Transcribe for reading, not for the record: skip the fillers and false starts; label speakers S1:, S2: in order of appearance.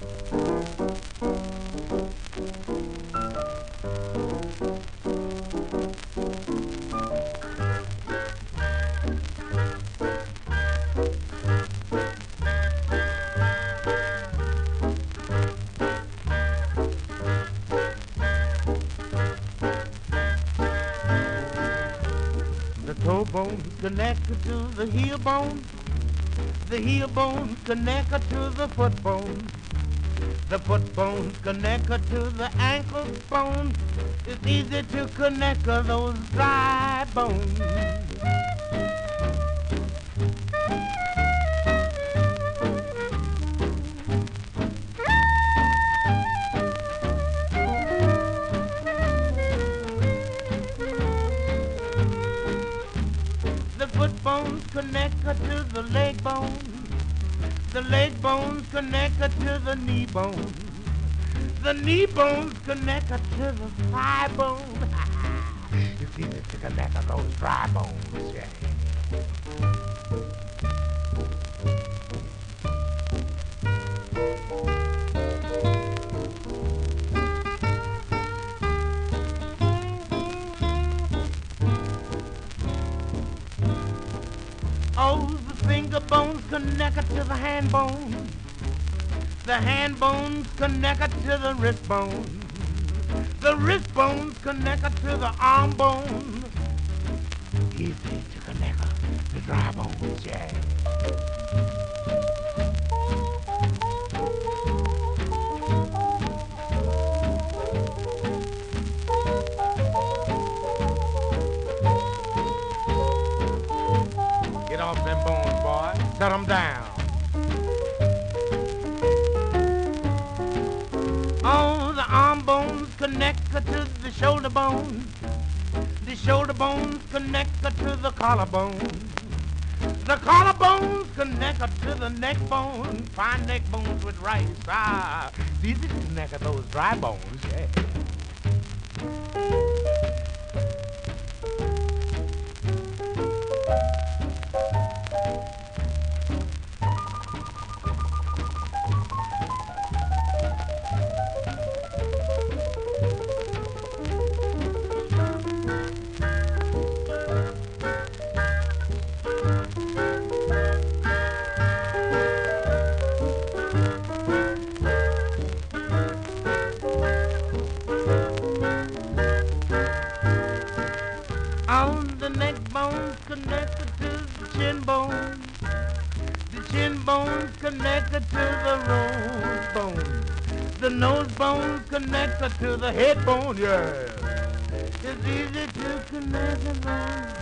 S1: The toe bone's connected to the heel bone. The heel bone's connected to the foot bone. The foot bone's connected to the ankle bone. It's easy to connect those dry bones. The foot bone's connected to the leg bone. The leg bone's connected to the knee bone. The knee bone's connected to the thigh bone. It's easy to connect those dry bones, yeah. Oh, the finger bone's connected to the hand bone. The hand bone's connected to the wrist bone. The wrist bone's connected to the arm bone. Easy to connect the dry bones, yeah. Get off them bones, boy. Set them down. Oh, the arm bone's connected to the shoulder bone. The shoulder bone's connected to the collarbone. The collarbone's connected to the neck bone. Fine neck bones with rice. Ah, these are the neck of those dry bones, yeah. The neck bone's connected to the chin bone. The chin bone's connected to the nose bone. The nose bone's connected to the head bone, yeah. It's easy to connect the bones.